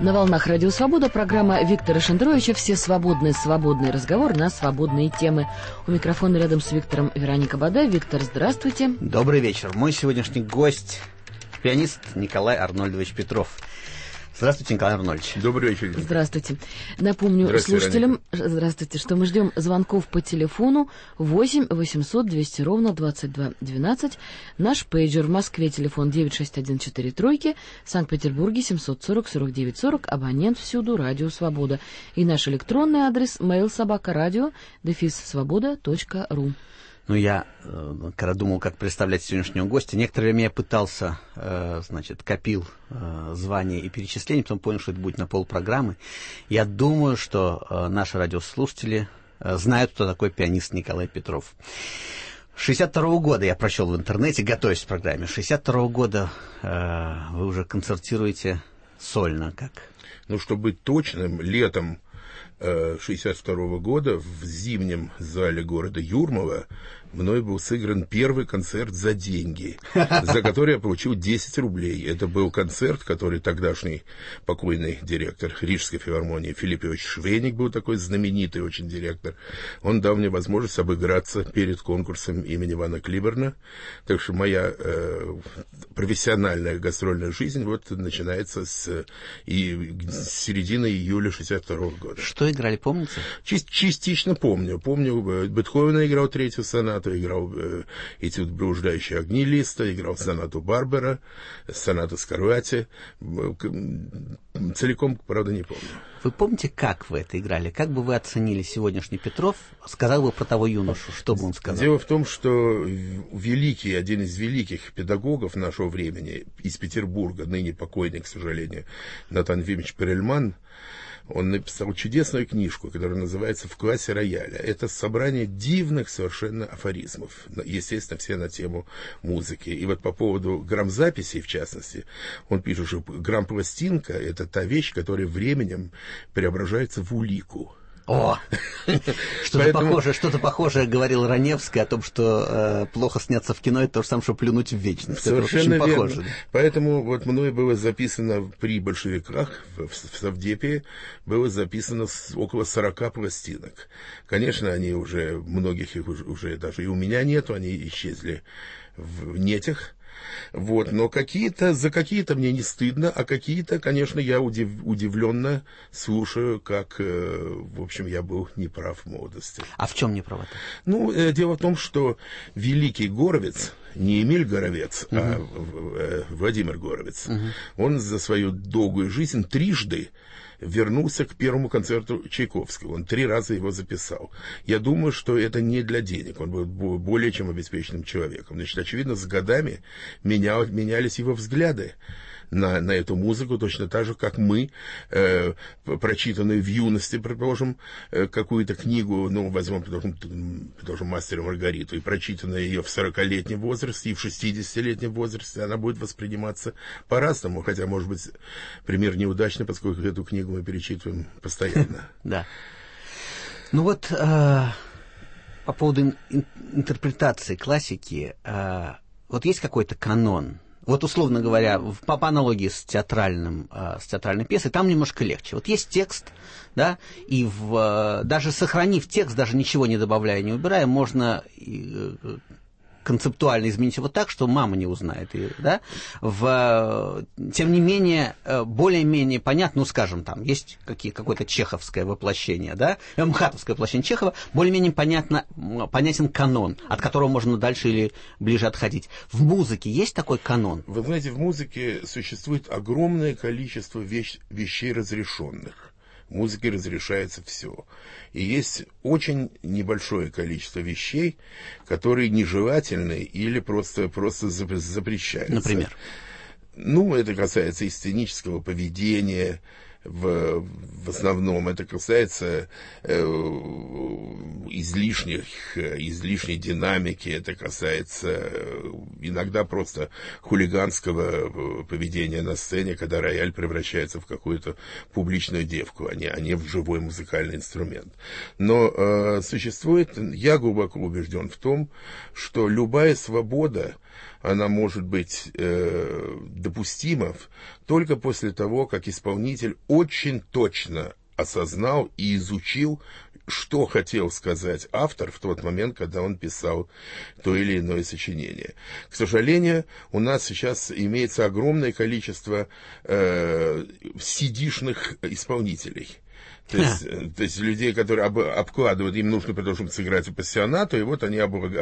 На волнах Радио Свобода программа Виктора Шендеровича «Все свободные. Свободный разговор на свободные темы». У микрофона рядом с Виктором Вероника Бадай. Виктор, здравствуйте. Добрый вечер. Мой сегодняшний гость — пианист Николай Арнольдович Петров. Здравствуйте, Николай Арнольдович. Добрый вечер. Здравствуйте. Напомню слушателям, здравствуйте, что мы ждем звонков по телефону 8 800 200 ровно 22 12. Наш пейджер в Москве, телефон 96143, в Санкт-Петербурге 740 49 40, абонент всюду Радио Свобода. И наш электронный адрес mail@radio-svoboda.ru. Ну, я, когда думал, как представлять сегодняшнего гостя, некоторое время я пытался, копил звания и перечисления, потом понял, что это будет на полпрограммы. Я думаю, что наши радиослушатели знают, кто такой пианист Николай Петров. 62-го года я прочел в интернете, готовясь к программе. 62-го года вы уже концертируете сольно, как? Ну, чтобы быть точным, летом 62-го года в зимнем зале города Юрмала мной был сыгран первый концерт за деньги, за который я получил 10 рублей. Это был концерт, который тогдашний покойный директор Рижской филармонии Филипп Иванович Швейник, был такой знаменитый очень директор. Он дал мне возможность обыграться перед конкурсом имени Ивана Клиберна. Так что моя профессиональная гастрольная жизнь вот начинается с середины июля 62-го года. Что играли, помните? Частично помню. Помню, Бетховена играл третью сонату, играл этюд «Блуждающие огни» Листа, играл сонату Барбера, сонату Скорвати. Целиком, правда, не помню. Вы помните, как вы это играли? Как бы вы оценили сегодняшний Петров? Сказал бы про того юношу, что бы он сказал? Дело в том, что один из великих педагогов нашего времени из Петербурга, ныне покойный, к сожалению, Натан Ефимович Перельман, он написал чудесную книжку, которая называется «В классе рояля». Это собрание дивных совершенно афоризмов, естественно, все на тему музыки. И вот по поводу грамзаписей, в частности, он пишет, что грампластинка — это та вещь, которая временем преображается в улику. О, что-то похожее говорил Раневский о том, что плохо сняться в кино, это то же самое, что плюнуть в вечность. Совершенно верно. Похоже, да? Поэтому вот мной было записано при большевиках в Совдепе, было записано около 40 пластинок. Конечно, они уже, многих их уже даже и у меня нету, они исчезли в нетях. Вот, но за какие-то мне не стыдно, а какие-то, конечно, я удивленно слушаю, как, в общем, я был неправ в молодости. А в чем неправ? Ну, дело в том, что великий Горовец, не Эмиль Горовец, а Владимир Горовец, он за свою долгую жизнь трижды вернулся к первому концерту Чайковского. Он 3 раза его записал. Я думаю, что это не для денег. Он был более чем обеспеченным человеком. Значит, очевидно, с годами менялись его взгляды на эту музыку, точно так же, как мы, прочитанную в юности, предположим, какую-то книгу, ну, возьмем, предположим, «Мастера и Маргариту», и прочитанная ее в 40-летнем возрасте и в 60-летнем возрасте, она будет восприниматься по-разному, хотя, может быть, пример неудачный, поскольку эту книгу мы перечитываем постоянно. Да. Ну вот, по поводу интерпретации классики, вот есть какой-то канон? Вот, условно говоря, по аналогии с театральной пьесой, там немножко легче. Вот есть текст, да, и даже сохранив текст, даже ничего не добавляя, не убирая, можно концептуально изменить его так, что мама не узнает, да? Тем не менее, более-менее понятно, ну, скажем, там есть какое-то чеховское воплощение, да, мхатовское воплощение Чехова, более-менее понятен канон, от которого можно дальше или ближе отходить. В музыке есть такой канон? Вы знаете, в музыке существует огромное количество вещей разрешенных. В музыке разрешается все. И есть очень небольшое количество вещей, которые нежелательны или просто запрещаются. Например? Ну, это касается и сценического поведения, в основном это касается излишней динамики, это касается иногда просто хулиганского поведения на сцене, когда рояль превращается в какую-то публичную девку, а не в живой музыкальный инструмент. Но я глубоко убежден в том, что любая свобода она может быть допустима только после того, как исполнитель очень точно осознал и изучил, что хотел сказать автор в тот момент, когда он писал то или иное сочинение. К сожалению, у нас сейчас имеется огромное количество CD-шных исполнителей. То есть людей, которые обкладывают, им нужно для того, чтобы сыграть апассионату, и вот они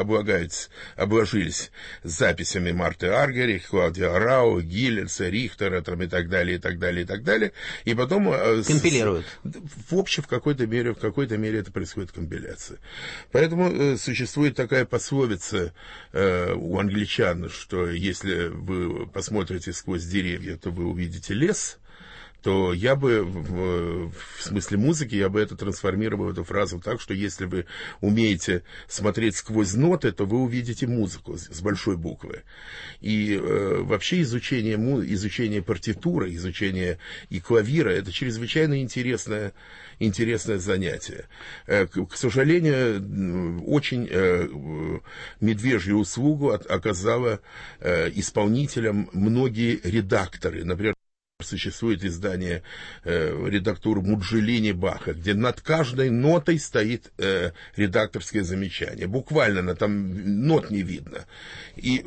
обложились записями Марты Аргери, Клаудио Арау, Гиллерса, Рихтера и так далее, и так далее, и так далее. И потом... Компилируют. В какой-то мере это происходит компиляция. Поэтому существует такая пословица у англичан, что если вы посмотрите сквозь деревья, то вы увидите лес, то я бы, в смысле музыки, я бы это трансформировал, эту фразу так, что если вы умеете смотреть сквозь ноты, то вы увидите музыку с большой буквы. И вообще изучение партитуры, изучение и клавира, это чрезвычайно интересное занятие. К сожалению, очень медвежью услугу оказала исполнителям многие редакторы. Например, существует издание редактуры Муджелини Баха, где над каждой нотой стоит редакторское замечание. Буквально там нот не видно. И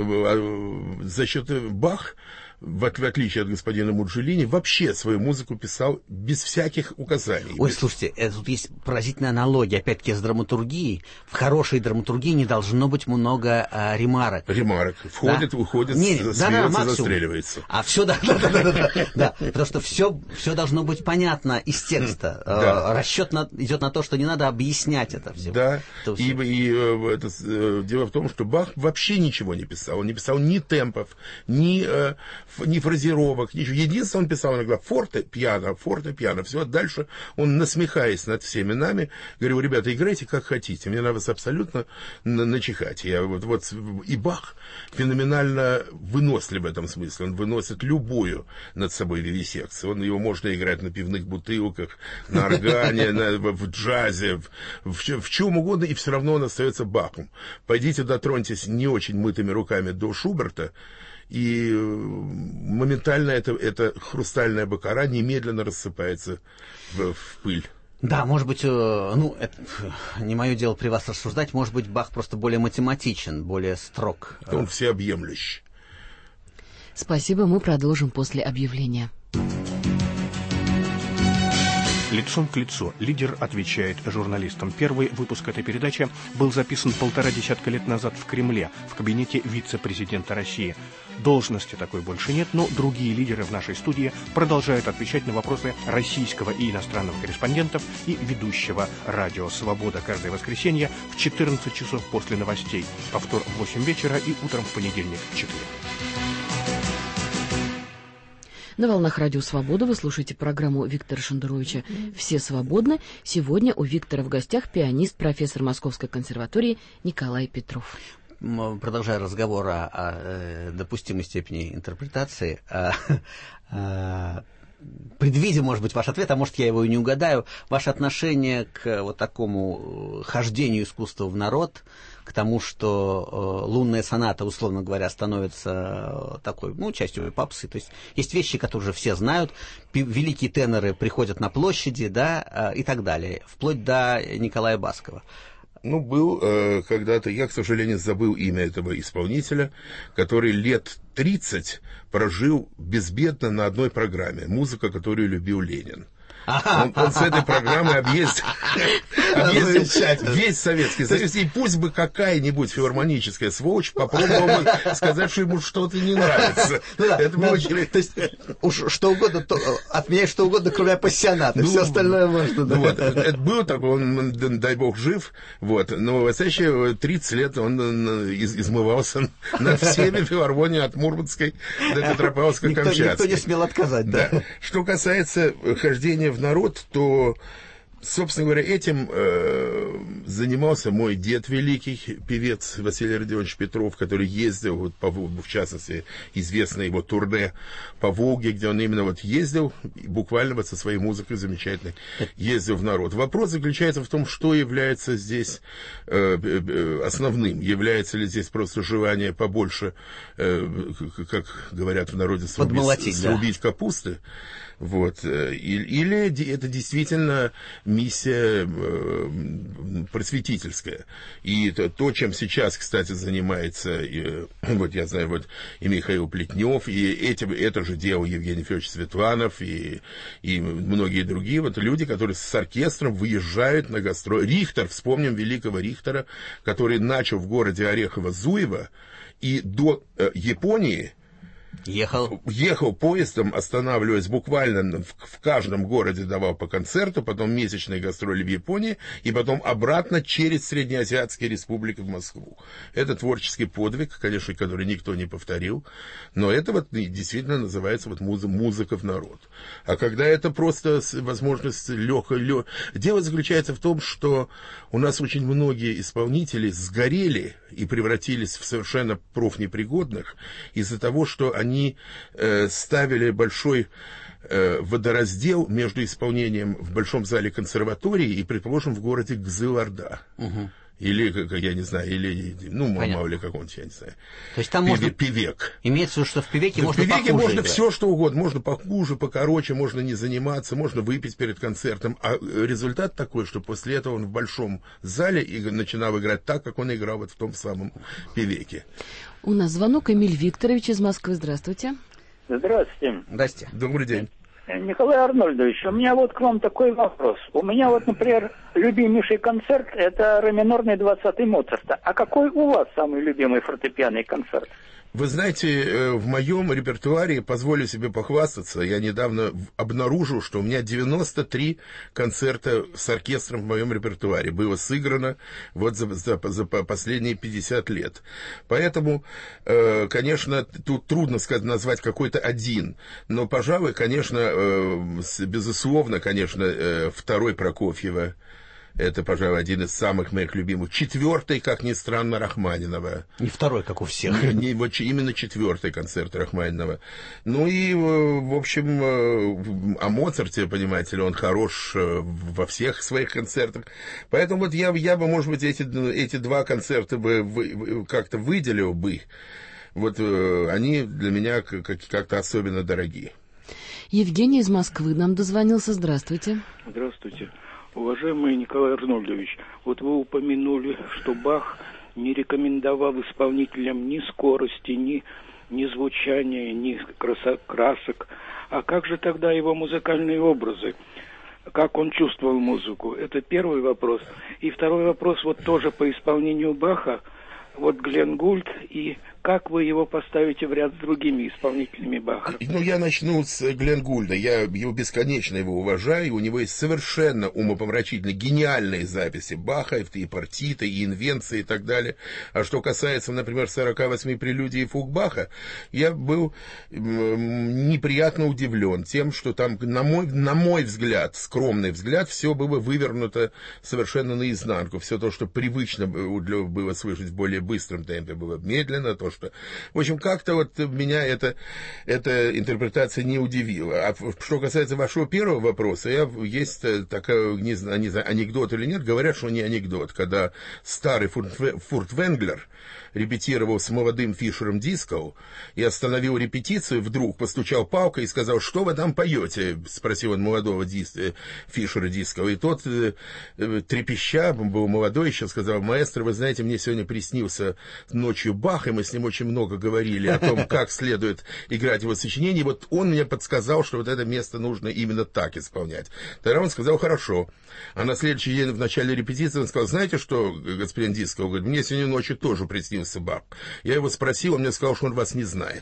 за счет Бах, в отличие от господина Муджелини, вообще свою музыку писал без всяких указаний. Ой, слушайте, тут есть поразительная аналогия, опять-таки, с драматургией. В хорошей драматургии не должно быть много ремарок. Ремарок. Входит, да? Выходит, смеется, застреливается. А все, да, потому что все должно быть понятно из текста. Расчет идет на то, что не надо объяснять это все. Да, и дело в том, что Бах вообще ничего не писал. Он не писал ни темпов, ни фразировок, ничего. Единственное, он писал иногда форте, пиано. Все, дальше он, насмехаясь над всеми нами, говорил: ребята, играйте как хотите, мне на вас абсолютно начихать. И Бах феноменально вынослив в этом смысле. Он выносит любую над собой вивисекцию. Его можно играть на пивных бутылках, на органе, в джазе, в чем угодно, и все равно он остается Бахом. Пойдите, дотроньтесь не очень мытыми руками до Шуберта, и моментально эта хрустальная баккара немедленно рассыпается в пыль. Да, может быть, это не мое дело при вас рассуждать, может быть, Бах просто более математичен, более строг. Он всеобъемлющий. Спасибо, мы продолжим после объявления. Лицом к лицу лидер отвечает журналистам. Первый выпуск этой передачи был записан 1,5 десятка лет назад в Кремле, в кабинете вице-президента России. Должности такой больше нет, но другие лидеры в нашей студии продолжают отвечать на вопросы российского и иностранного корреспондентов и ведущего радио «Свобода» каждое воскресенье в 14 часов после новостей, повтор в 8 вечера и утром в понедельник в 4. На волнах радио «Свобода» вы слушаете программу Виктора Шендеровича «Все свободны». Сегодня у Виктора в гостях пианист, профессор Московской консерватории Николай Петров. Продолжая разговор о допустимой степени интерпретации, предвидя, может быть, ваш ответ, а может, я его и не угадаю, ваше отношение к вот такому хождению искусства в народ, к тому, что лунная соната, условно говоря, становится такой, частью попсы. То есть есть вещи, которые уже все знают, великие теноры приходят на площади, да, и так далее, вплоть до Николая Баскова. Был когда-то, я, к сожалению, забыл имя этого исполнителя, который лет 30 прожил безбедно на одной программе, музыка, которую любил Ленин. Он с этой программой объездил весь Советский Союз, и пусть бы какая-нибудь филармоническая сволочь попробовала бы сказать, что ему что-то не нравится. Это было очень... То есть уж что угодно, отменять что угодно, кроме апассионата, все остальное можно. Это было такое, он, дай бог, жив, но в настоящие 30 лет он измывался над всеми филармониями от Мурманской до Петропавловска-Камчатской. Никто не смел отказать, да. Что касается хождения в народ, то Собственно говоря, этим занимался мой дед великий, певец Василий Родионович Петров, который ездил, вот, в частности, известное его турне по Волге, где он именно вот ездил, буквально вот со своей музыкой замечательной, ездил в народ. Вопрос заключается в том, что является здесь основным. Является ли здесь просто желание побольше, как говорят в народе, срубить капусты. Вот. Или это действительно миссия просветительская. И то, чем сейчас, кстати, занимается, вот я знаю, вот и Михаил Плетнев, и это же делал Евгений Федорович Светланов, и многие другие вот люди, которые с оркестром выезжают на гастроли. Рихтер, вспомним великого Рихтера, который начал в городе Орехово-Зуево, и до Японии ехал поездом, останавливаясь буквально в каждом городе, давал по концерту, потом месячные гастроли в Японии, и потом обратно через Среднеазиатские республики в Москву. Это творческий подвиг, конечно, который никто не повторил, но это вот действительно называется вот музыка в народ. А когда это просто возможность легкой... Дело заключается в том, что у нас очень многие исполнители сгорели и превратились в совершенно профнепригодных из-за того, что они ставили большой водораздел между исполнением в Большом зале консерватории и, предположим, в городе Кызылорда. Угу. Или, я не знаю, или, мало ли каком-нибудь, я не знаю. То есть там можно... Певек. Имеется в виду, что в певеке можно похуже. В певеке можно играть. все, что угодно. Можно похуже, покороче, можно не заниматься, можно выпить перед концертом. А результат такой, что после этого он в Большом зале начинал играть так, как он играл вот в том самом певеке. У нас звонок. Эмиль Викторович из Москвы. Здравствуйте. Здравствуйте. Здрасте. Добрый день. Николай Арнольдович, у меня вот к вам такой вопрос. У меня вот, например, любимейший концерт — это ре минорный 20-й Моцарта. А какой у вас самый любимый фортепианный концерт? Вы знаете, в моем репертуаре, позволю себе похвастаться, я недавно обнаружил, что у меня 93 концерта с оркестром в моем репертуаре было сыграно вот за последние 50 лет. Поэтому, конечно, тут трудно назвать какой-то один, но, пожалуй, конечно, безусловно, конечно, второй Прокофьева. Это, пожалуй, один из самых моих любимых. Четвертый, как ни странно, Рахманинова. Не второй, как у всех. Именно четвертый концерт Рахманинова. Ну и, в общем, о Моцарте, понимаете ли, он хорош во всех своих концертах. Поэтому вот я бы, может быть, эти два концерта бы как-то выделил бы. Вот они для меня как-то особенно дорогие. Евгений из Москвы нам дозвонился. Здравствуйте. Здравствуйте. Уважаемый Николай Арнольдович, вот вы упомянули, что Бах не рекомендовал исполнителям ни скорости, ни звучания, ни красок. А как же тогда его музыкальные образы? Как он чувствовал музыку? Это первый вопрос. И второй вопрос вот тоже по исполнению Баха. Вот Гленн Гульд, и как вы его поставите в ряд с другими исполнителями Баха? Я начну с Гленн Гульда. Я бесконечно его уважаю. У него есть совершенно умопомрачительные, гениальные записи Баха, и партиты, и инвенции, и так далее. А что касается, например, 48 прелюдий и фуг Баха, я был неприятно удивлен тем, что там, на мой взгляд, скромный взгляд, все было вывернуто совершенно наизнанку. Все то, что привычно было слышать в более быстром темпе, было медленно, то, что... В общем, как-то вот меня эта интерпретация не удивила. А что касается вашего первого вопроса, есть такая, не знаю, анекдот или нет, говорят, что не анекдот, когда старый Фуртвенглер репетировал с молодым Фишером Дискоу и остановил репетицию, вдруг постучал палкой и сказал: «Что вы там поете?» — спросил он молодого Фишера Дискоу. И тот, трепеща, был молодой еще, сказал: «Маэстро, вы знаете, мне сегодня приснился ночью Бах, и мы с ним очень много говорили о том, как следует играть его сочинение. Вот он мне подсказал, что вот это место нужно именно так исполнять». Тогда он сказал: «Хорошо». А на следующий день в начале репетиции он сказал: «Знаете что, господин Дискоу, говорит, мне сегодня ночью тоже приснился Бах». Я его спросил, он мне сказал, что он вас не знает.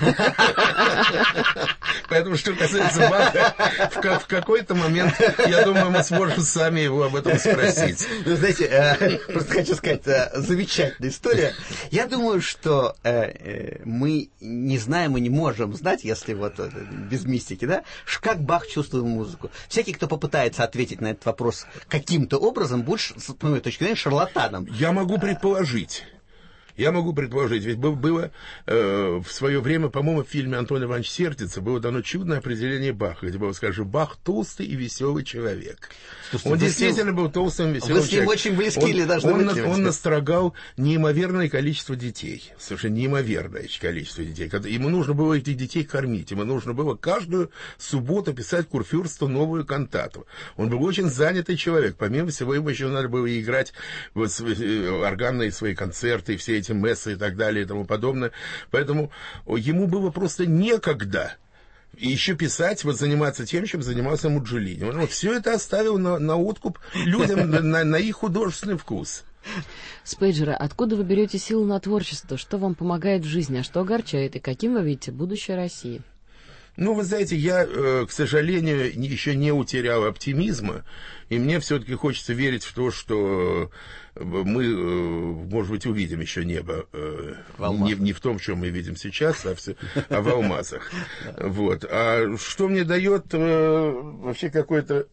Поэтому, что касается Баха, в какой-то момент, я думаю, мы сможем сами его об этом спросить. Вы знаете, просто хочу сказать, замечательная история. Я думаю, что что мы не знаем и не можем знать, если вот без мистики, да, как Бах чувствует музыку. Всякий, кто попытается ответить на этот вопрос каким-то образом, будет, с моей точки зрения, шарлатаном. Я могу предположить, ведь было в свое время, по-моему, в фильме «Антон Иванович сердится» было дано чудное определение Баха, где было сказано: Бах толстый и веселый человек. Слушайте, он действительно был толстым и веселым человеком. Вы с ним очень близки или должны быть? Он настрогал неимоверное количество детей, совершенно неимоверное количество детей. Ему нужно было этих детей кормить, ему нужно было каждую субботу писать курфюрсту новую кантату. Он был очень занятый человек. Помимо всего, ему еще надо было играть органные свои концерты и все эти мессы и так далее и тому подобное. Поэтому ему было просто некогда и еще писать, заниматься тем, чем занимался Муджелини. Он все это оставил на откуп людям, на их художественный вкус. С пейджера: откуда вы берете силу на творчество? Что вам помогает в жизни, а что огорчает? И каким вы видите будущее России? Вы знаете, я, к сожалению, еще не утерял оптимизма, и мне все-таки хочется верить в то, что мы, может быть, увидим еще небо не в том, что мы видим сейчас, а в алмазах. Вот. А что мне дает вообще какой-то,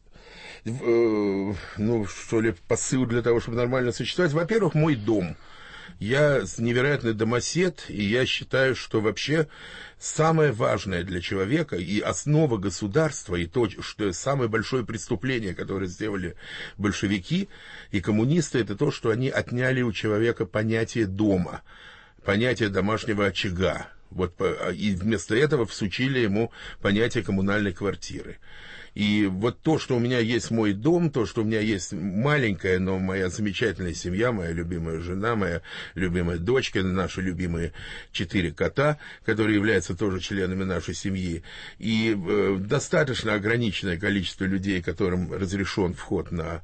что ли, посыл для того, чтобы нормально существовать? Во-первых, мой дом. Я невероятный домосед, и я считаю, что вообще самое важное для человека и основа государства, и то, что самое большое преступление, которое сделали большевики и коммунисты, это то, что они отняли у человека понятие дома, понятие домашнего очага. И вместо этого всучили ему понятие коммунальной квартиры. И вот то, что у меня есть мой дом, то, что у меня есть маленькая, но моя замечательная семья, моя любимая жена, моя любимая дочка, наши любимые 4 кота, которые являются тоже членами нашей семьи, и достаточно ограниченное количество людей, которым разрешен вход на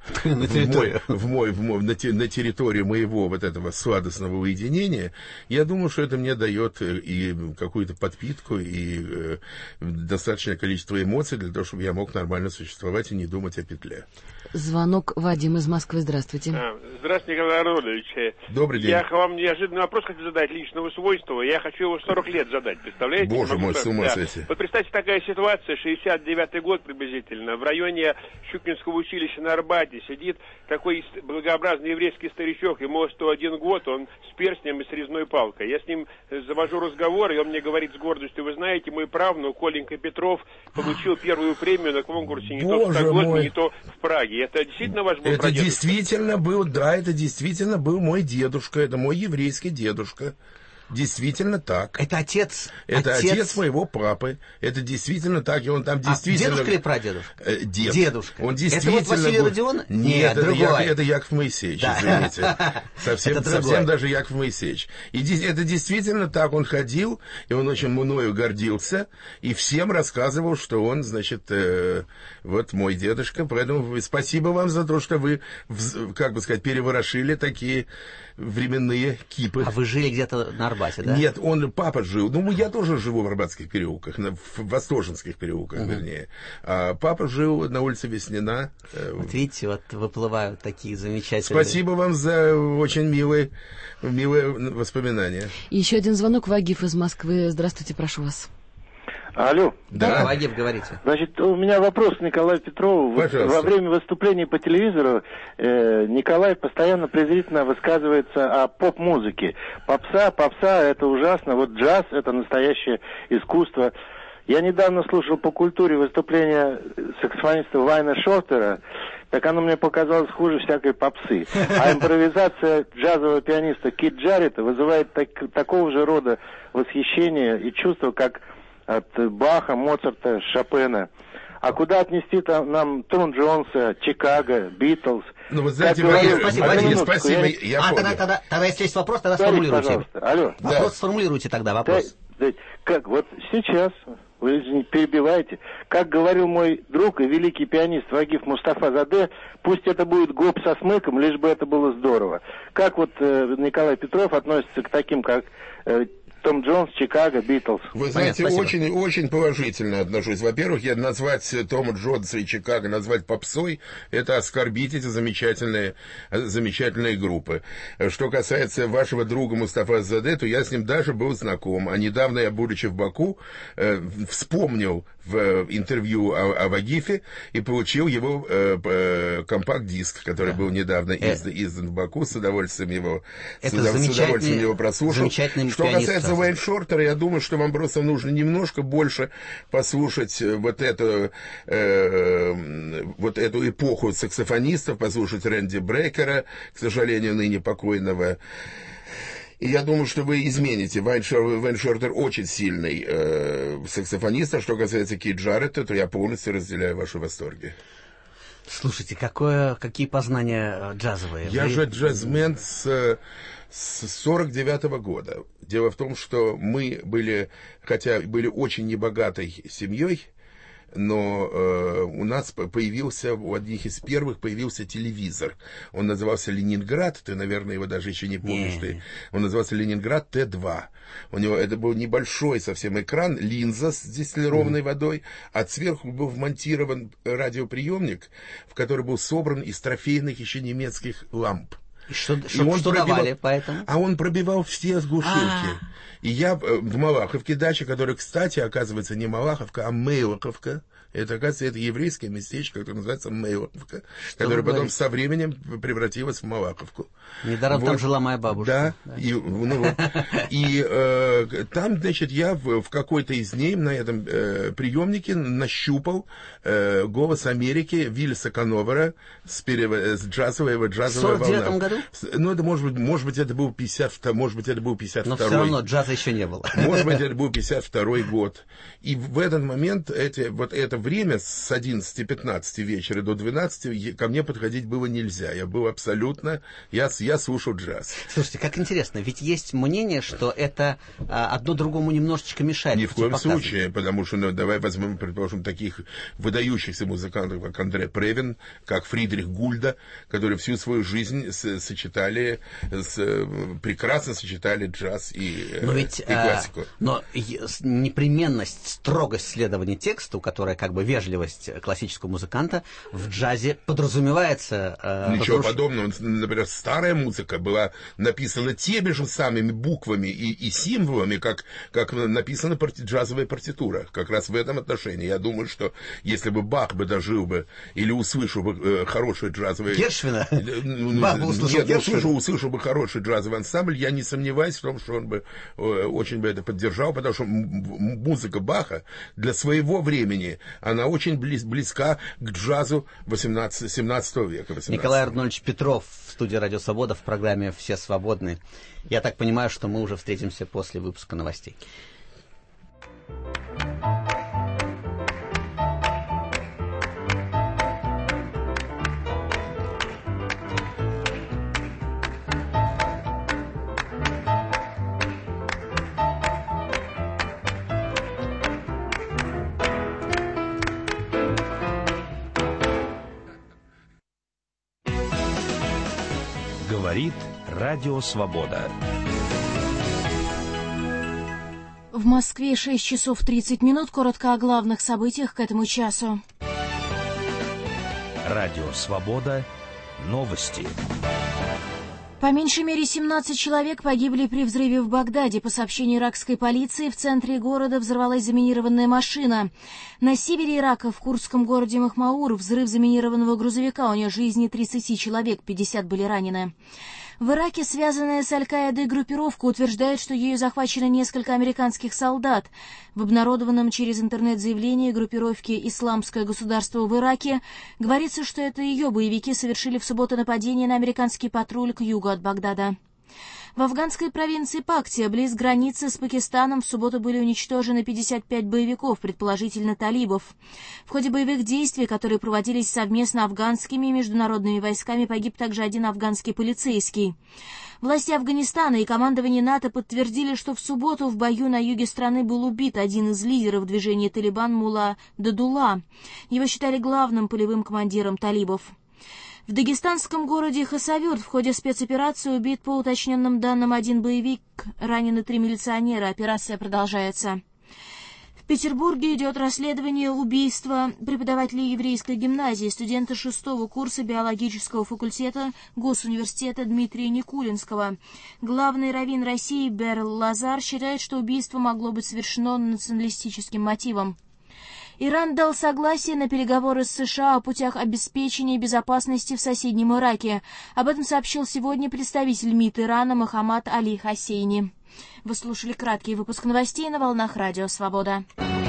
территорию моего вот этого сладостного уединения, я думаю, что это мне дает и какую-то подпитку, и достаточное количество эмоций для того, чтобы я мог нормально существовать и не думать о петле. Звонок. Вадим из Москвы. Здравствуйте. Здравствуйте, Николай Арнольдович. Добрый день. Я вам неожиданный вопрос хочу задать личного свойства. Я хочу его 40 лет задать, представляете? Боже мой, с ума сойти. Вот представьте, такая ситуация, 69-й год приблизительно, в районе Щукинского училища на Арбате сидит такой благообразный еврейский старичок, ему 101 год, он с перстнем и с резной палкой. Я с ним завожу разговор, и он мне говорит с гордостью: вы знаете, мой правнук Коленька Петров получил первую премию на конкурсе не то в Стокгольме, не то в Праге. Это действительно ваш был прадедушка? Это действительно был мой дедушка, это мой еврейский дедушка. Действительно так. Это отец? Это отец моего папы. Это действительно так, и он там действительно... Дедушка или прадедушка? Дедушка. Он действительно... Это вот Василий Родион? Нет, другой. Это Яков Моисеевич, извините. Совсем даже Яков Моисеевич. И это действительно так, он ходил, и он очень мною гордился, и всем рассказывал, что он, значит, вот мой дедушка. Поэтому спасибо вам за то, что вы, как бы сказать, переворошили такие временные кипы. А вы жили где-то на Арбате, да? Нет, папа жил. Я тоже живу в Арбатских переулках, в Восторженских переулках, вернее. А папа жил на улице Веснина. Вот видите, вот выплывают такие замечательные... Спасибо вам за очень милые воспоминания. И еще один звонок. Вагиф из Москвы. Здравствуйте, прошу вас. Алло. Да, Вагиф, говорите. Значит, у меня вопрос к Николаю Петрову. Во время выступлений по телевизору Николай постоянно презрительно высказывается о поп-музыке. Попса, это ужасно. Вот джаз — это настоящее искусство. Я недавно слушал по культуре выступление саксофониста Вайна Шортера. Так оно мне показалось хуже всякой попсы. А импровизация джазового пианиста Кит Джаррета вызывает такого же рода восхищение и чувство, как от Баха, Моцарта, Шопена. А куда отнести нам Том Джонса, Чикаго, Битлз? Вы знаете, спасибо. Тогда, если есть вопрос, тогда сформулируйте. Алло. Вопрос сформулируйте тогда, вопрос. Как вот сейчас, вы не перебиваете, как говорил мой друг и великий пианист Вагиф Мустафа-Заде, пусть это будет гоп со смыком, лишь бы это было здорово. Как вот Николай Петров относится к таким, как Том Джонс, Чикаго, Битлз. Вы знаете, очень положительно отношусь. Во-первых, назвать Тома Джонса и Чикаго, назвать попсой, это оскорбить эти замечательные группы. Что касается вашего друга Мустафа Азаде, то я с ним даже был знаком. А недавно я, будучи в Баку, вспомнил в интервью о Вагифе и получил его компакт-диск, который был недавно издан в Баку, с удовольствием его прослушал. Что касается Уэйн Шортера, я думаю, что вам просто нужно немножко больше послушать вот эту эпоху саксофонистов, послушать Рэнди Брейкера, к сожалению, ныне покойного. И я думаю, что вы измените. Уэйн Шортер очень сильный саксофонист. А что касается Кит Джарретта, то я полностью разделяю ваши восторги. Слушайте, какие познания джазовые? Я же джазмен с 49-го года. Дело в том, что мы были очень небогатой семьей, но у нас у одних из первых появился телевизор. Он назывался «Ленинград», ты, наверное, его даже еще не помнишь. Он назывался «Ленинград Т2». У него это был небольшой совсем экран, линза с дистиллированной водой, а сверху был вмонтирован радиоприемник, в который был собран из трофейных еще немецких ламп. Что давали поэтому? А он пробивал все глушилки. И я в Малаховке даче, которая, кстати, оказывается, не Малаховка, а Мейлаховка. Это, оказывается, это еврейское местечко, которое называется Мейлаховка, которое потом со временем превратилось в Малаховку. Недаром там жила моя бабушка. Да. И там, значит, я в какой-то из дней на этом приемнике нащупал «Голос Америки» Виллиса Коновера с джазовой волна. В 49-м году? Ну, это может быть, это был 52-й. Но все равно джаза еще не было. Может быть, это был 52-й год. И в этот момент, это время с 11-15 вечера до 12 ко мне подходить было нельзя. Я был абсолютно... Я слушал джаз. Слушайте, как интересно, ведь есть мнение, что это одно другому немножечко мешает. Ни в коем случае, потому что, давай возьмем, предположим, таких выдающихся музыкантов, как Андре Превин, как Фридрих Гульда, которые всю свою жизнь прекрасно сочетали джаз и классику. Но непременность, строгость следования тексту, которая как бы вежливость классического музыканта, в джазе подразумевается... Ничего подобного. Например, старая музыка была написана теми же самыми буквами и символами, как написана джазовая партитура. Как раз в этом отношении. Я думаю, что если бы Бах бы дожил бы или услышал бы хороший джазовый... Гершвина? Бах бы услышал Гершвина. Услышал бы хороший джазовый ансамбль, я не сомневаюсь в том, что он бы очень бы это поддержал, потому что музыка Баха для своего времени, она очень близка к джазу 17 века. Николай Арнольдович Петров в студии «Радио Свобода» в программе «Все свободны». Я так понимаю, что мы уже встретимся после выпуска новостей. Говорит Радио Свобода. В Москве 6 часов 30 минут. Коротко о главных событиях к этому часу. Радио Свобода. Новости. По меньшей мере 17 человек погибли при взрыве в Багдаде. По сообщению иракской полиции, в центре города взорвалась заминированная машина. На севере Ирака, в курдском городе Махмаур, взрыв заминированного грузовика унес жизни 30 человек, 50 были ранены. В Ираке связанная с Аль-Каидой группировка утверждает, что ею захвачено несколько американских солдат. В обнародованном через интернет заявлении группировки «Исламское государство» в Ираке говорится, что это ее боевики совершили в субботу нападение на американский патруль к югу от Багдада. В афганской провинции Пактия, близ границы с Пакистаном, в субботу были уничтожены 55 боевиков, предположительно талибов. В ходе боевых действий, которые проводились совместно афганскими и международными войсками, погиб также один афганский полицейский. Власти Афганистана и командование НАТО подтвердили, что в субботу в бою на юге страны был убит один из лидеров движения «Талибан» Мулла Дадулла. Его считали главным полевым командиром талибов. В дагестанском городе Хасавюрт в ходе спецоперации убит, по уточненным данным, 1 боевик, ранены 3 милиционера. Операция продолжается. В Петербурге идет расследование убийства преподавателя еврейской гимназии, студента 6-го курса биологического факультета Госуниверситета Дмитрия Никулинского. Главный раввин России Берл Лазар считает, что убийство могло быть совершено националистическим мотивом. Иран дал согласие на переговоры с США о путях обеспечения безопасности в соседнем Ираке. Об этом сообщил сегодня представитель МИД Ирана Мохаммад Али Хосейни. Вы слушали краткий выпуск новостей на волнах Радио Свобода.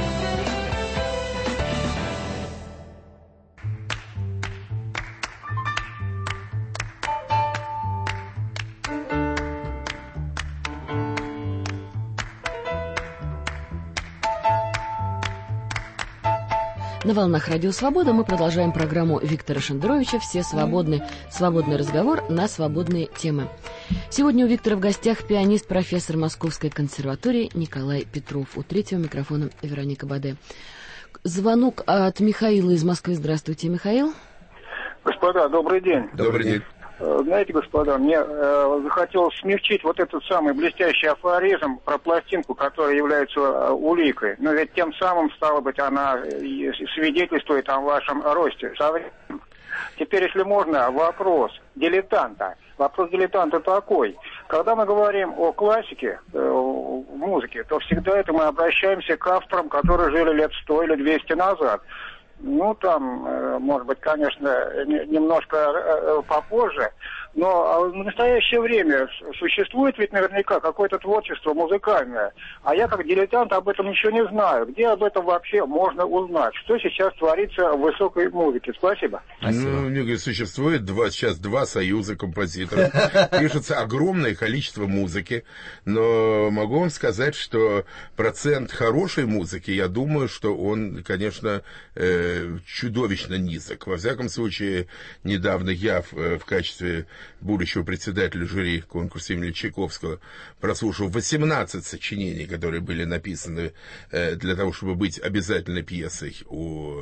На волнах Радио Свобода мы продолжаем программу Виктора Шендеровича «Все свободны». Свободный разговор на свободные темы. Сегодня у Виктора в гостях пианист, профессор Московской консерватории Николай Петров. У третьего микрофона Вероника Баде. Звонок от Михаила из Москвы. Здравствуйте, Михаил. Господа, добрый день. Добрый день. Знаете, господа, мне захотелось смягчить вот этот самый блестящий афоризм про пластинку, которая является уликой. Но ведь тем самым, стало быть, она свидетельствует о вашем росте. Теперь, если можно, вопрос дилетанта. Вопрос дилетанта такой. Когда мы говорим о классике в музыке, то всегда это мы обращаемся к авторам, которые жили лет 100 или 200 назад. Ну, там, может быть, конечно, немножко попозже, но в настоящее время существует ведь наверняка какое-то творчество музыкальное, а я как дилетант об этом ничего не знаю. Где об этом вообще можно узнать? Что сейчас творится в высокой музыке? Спасибо. Ну, мне говорят, существует сейчас два союза композиторов. Пишется огромное количество музыки, но могу вам сказать, что процент хорошей музыки, я думаю, что он, конечно, чудовищно низок. Во всяком случае, недавно я в качестве будущего председателя жюри конкурса имени Чайковского прослушал 18 сочинений, которые были написаны для того, чтобы быть обязательной пьесой у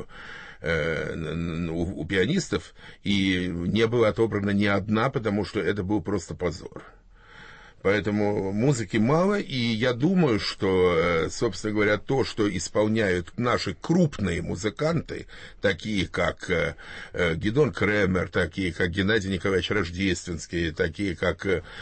пианистов, и не была отобрана ни одна, потому что это был просто позор. Поэтому музыки мало, и я думаю, что, собственно говоря, то, что исполняют наши крупные музыканты, такие как Гидон Кремер, такие как Геннадий Николаевич Рождественский, такие как,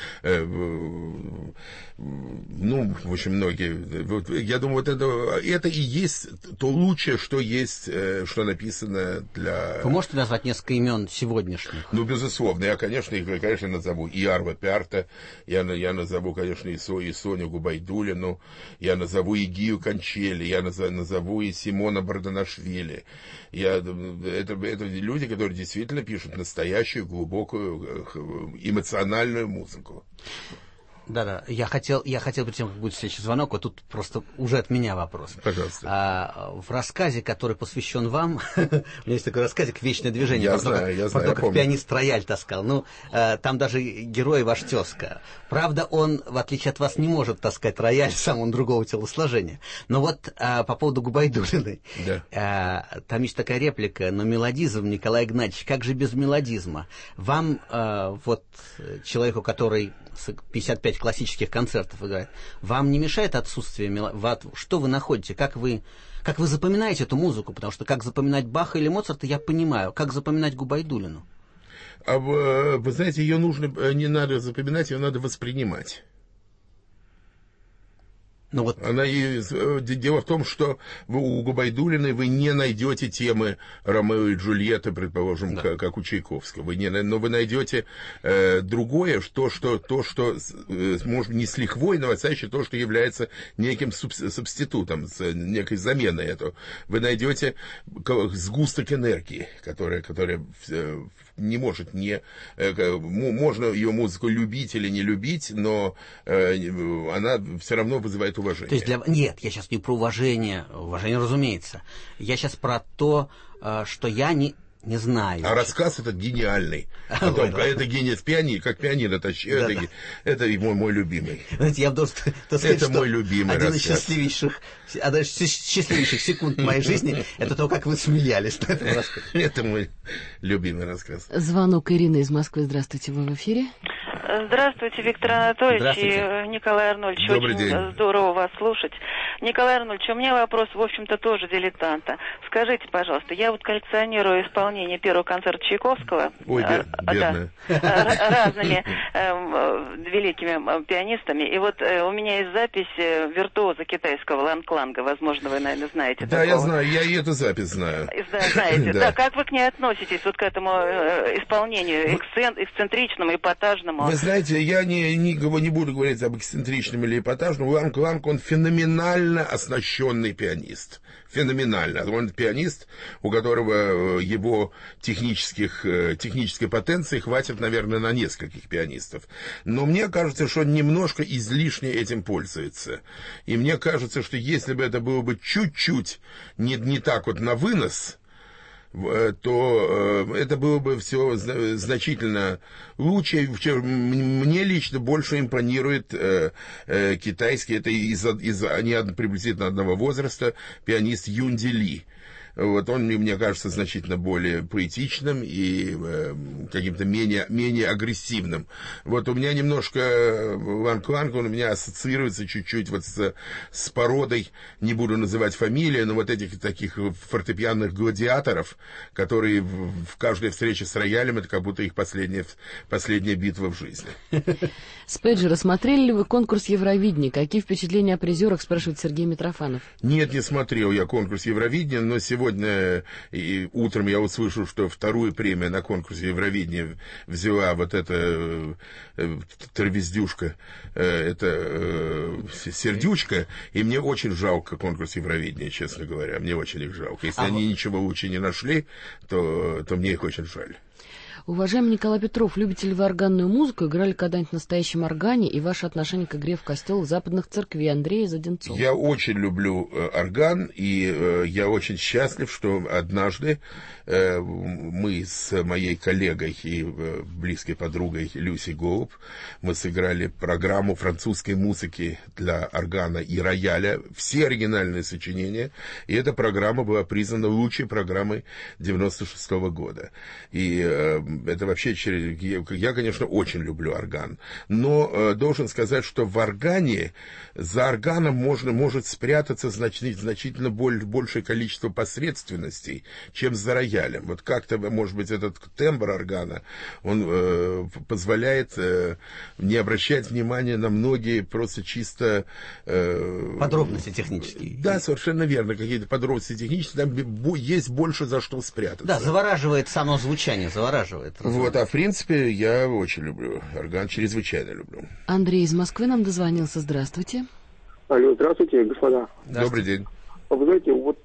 ну, в общем, многие, вот, я думаю, вот это и есть то лучшее, что есть, что написано для... Вы можете назвать несколько имен сегодняшних? Ну, безусловно, я, конечно, назову и Арво Пярта, я назову, конечно, и Соню Губайдулину, я назову и Гию Кончели, я назову и Симона Бардонашвили. Это люди, которые действительно пишут настоящую, глубокую, эмоциональную музыку. Да-да, я хотел перед тем, как будет следующий звонок, вот тут просто уже от меня вопрос. Пожалуйста. В рассказе, который посвящен вам, у меня есть такой рассказик «Вечное движение», я знаю, как пианист рояль таскал. Ну, там даже герой ваш тезка. Правда, он, в отличие от вас, не может таскать рояль, сам он другого телосложения. Но вот по поводу Губайдулиной. Да. Там есть такая реплика: но мелодизм, Николай Игнатьевич, как же без мелодизма? Вам, вот человеку, который 55 классических концертов играет, вам не мешает отсутствие мелодии? Что вы находите? Как вы запоминаете эту музыку? Потому что как запоминать Баха или Моцарта, я понимаю. Как запоминать Губайдулину? А вы знаете, ее не надо запоминать, ее надо воспринимать. Ну, вот. Дело в том, что у Губайдулиной вы не найдете темы Ромео и Джульетты, предположим, да, как у Чайковского. Но вы найдете другое, то, что может не с лихвой, но отчасти то, что является неким субститутом, некой заменой этого. Вы найдете сгусток энергии, которая не может можно ее музыку любить или не любить, но она все равно вызывает уважение. То есть нет, я сейчас не про уважение, разумеется. Я сейчас про то, что я не Не знаю. А рассказ этот гениальный. О том, это гений в пианино, как пианино тащил. Это мой любимый. Знаете, я должен сказать, это мой любимый один рассказ. из счастливейших секунд моей жизни — это то, как вы смеялись на этом рассказе. Это мой любимый рассказ. Звонок Ирины из Москвы. Здравствуйте, вы в эфире. Здравствуйте, Виктор Анатольевич Здравствуйте. и Николай Арнольдович. Добрый Очень день. здорово вас слушать. Николай Арнольдович, у меня вопрос, в общем-то, тоже дилетанта. Скажите, пожалуйста, я вот коллекционирую исполнение первого концерта Чайковского. Ой, бедная. Разными великими пианистами. И вот у меня есть запись виртуоза китайского Ланг-Ланга. Возможно, вы, наверное, знаете. Да, такого. я знаю, я и эту запись знаю. Знаете, Да. да. Как вы к ней относитесь, вот к этому исполнению эксцентричному, эпатажному? Вы знаете, я не буду говорить об эксцентричном или эпатажном. Ланг-Ланг, он феноменально оснащенный пианист. Феноменально. Он пианист, у которого его технической потенции хватит, наверное, на нескольких пианистов. Но мне кажется, что он немножко излишне этим пользуется. И мне кажется, что если бы это было бы чуть-чуть не так вот на вынос, то это было бы все значительно лучше. Мне лично больше импонирует китайский, это они приблизительно одного возраста, пианист Юнди Ли. Вот он, мне кажется, значительно более поэтичным и каким-то менее агрессивным. Вот у меня немножко Ланг-Ланг, он у меня ассоциируется чуть-чуть вот с породой, не буду называть фамилии, но вот этих таких фортепианных гладиаторов, которые в каждой встрече с роялем, это как будто их последняя битва в жизни. С пейджера смотрели ли вы конкурс Евровидения? Какие впечатления о призерах, спрашивает Сергей Митрофанов. Нет, не смотрел я конкурс Евровидения, но сегодня и утром я услышал, что вторую премию на конкурсе Евровидения взяла вот эта травездюшка, Сердючка, и мне очень жалко конкурс Евровидения, честно говоря, мне очень их жалко. Если они ничего лучше не нашли, то мне их очень жаль. Уважаемый Николай Петров, любите ли вы органную музыку? Играли когда-нибудь на настоящем органе? И ваше отношение к игре в костелах западных церквей? Андрей из Одинцова. Я очень люблю орган, и я очень счастлив, что однажды мы с моей коллегой и близкой подругой Люси Голуб, мы сыграли программу французской музыки для органа и рояля, все оригинальные сочинения, и эта программа была признана лучшей программой 96-го года. И это вообще, я, конечно, очень люблю орган, но должен сказать, что в органе, за органом может спрятаться значительно большее количество посредственностей, чем за роялем. Вот как-то, может быть, этот тембр органа, он позволяет не обращать внимания на многие просто чисто... подробности технические. Да, совершенно верно, какие-то подробности технические, там есть больше за что спрятаться. Да, завораживает само звучание, завораживает. Вот, а в принципе, я очень люблю орган, чрезвычайно люблю. Андрей из Москвы нам дозвонился. Здравствуйте. Алло, здравствуйте, господа. Добрый день. Вы знаете, вот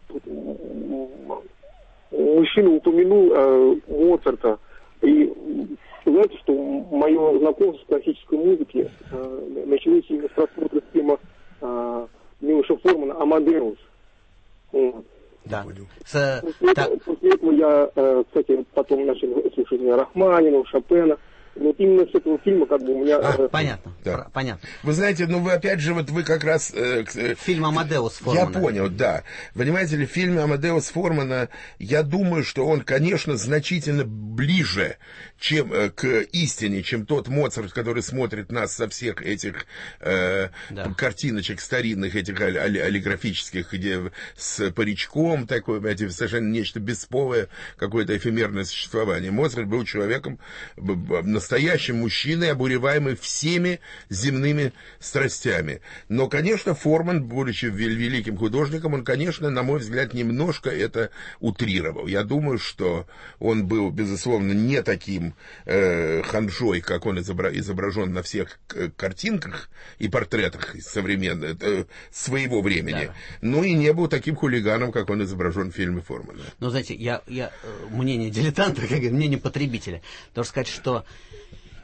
мужчина упомянул Моцарта, и знаете, что мое знакомство с классической музыкой началось именно с просмотра фильма Милоша Формана «Амадеус». Да. После этого я, кстати, потом начал слушать Рахманинова, Шопена. Вот именно с этого фильма как бы у меня... Понятно, да. Понятно. Вы знаете, вы опять же, вы как раз... Фильм «Амадеус» Формана. Я понял, да. Понимаете ли, в фильме «Амадеус» Формана, я думаю, что он, конечно, значительно ближе к истине, чем тот Моцарт, который смотрит нас со всех этих картиночек старинных, этих аллеграфических, где с паричком такое, совершенно нечто бесполое, какое-то эфемерное существование. Моцарт был человеком, настоящим мужчиной, обуреваемый всеми земными страстями. Но, конечно, Форман, будучи великим художником, он, конечно, на мой взгляд, немножко это утрировал. Я думаю, что он был, безусловно, не таким ханжой, как он изображен на всех картинках и портретах современных, своего времени. Да. Но и не был таким хулиганом, как он изображен в фильме Формана. Ну, знаете, я мнение дилетанта, как мнение потребителя, должен сказать, что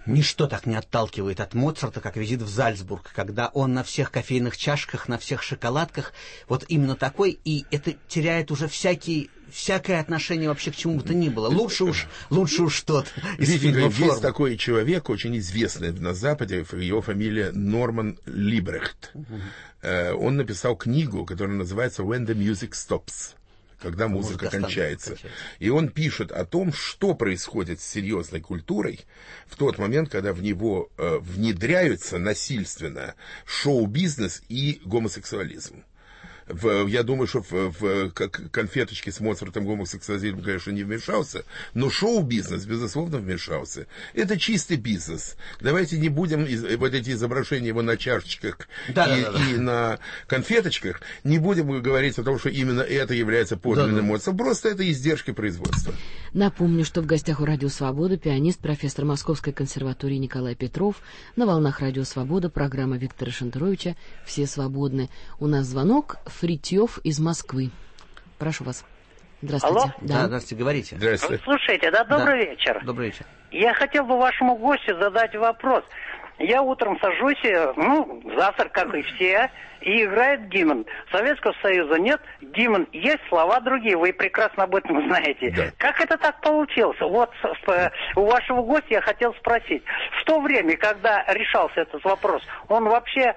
Ничто так не отталкивает от Моцарта, как визит в Зальцбург, когда он на всех кофейных чашках, на всех шоколадках, вот именно такой, и это теряет уже всякое отношение вообще к чему бы то ни было. Лучше уж тот из фильма «Форма». Есть такой человек, очень известный на Западе, его фамилия Норман Либрехт. Он написал книгу, которая называется «When the Music Stops». Когда музыка кончается. И он пишет о том, что происходит с серьезной культурой в тот момент, когда в него внедряются насильственно шоу-бизнес и гомосексуализм. Я думаю, что в конфеточке с Моцартом гомосексуализм, конечно, не вмешался, но шоу-бизнес, безусловно, вмешался. Это чистый бизнес. Давайте не будем вот эти изображения его на чашечках и на конфеточках, не будем говорить о том, что именно это является подлинным Моцартом. Просто это издержки производства. Напомню, что в гостях у «Радио Свобода» пианист, профессор Московской консерватории Николай Петров. На волнах «Радио Свобода» программа Виктора Шендеровича «Все свободны». У нас звонок. Фритьев из Москвы. Прошу вас. Здравствуйте. Алло? Да, здравствуйте, говорите. Здравствуйте. Слушайте, добрый вечер. Добрый вечер. Я хотел бы вашему гостю задать вопрос. Я утром сажусь, завтрак, как и все, и играет гимн. Советского Союза нет, гимн есть, слова другие, вы прекрасно об этом знаете. Да. Как это так получилось? Вот у вашего гостя я хотел спросить. В то время, когда решался этот вопрос, он вообще,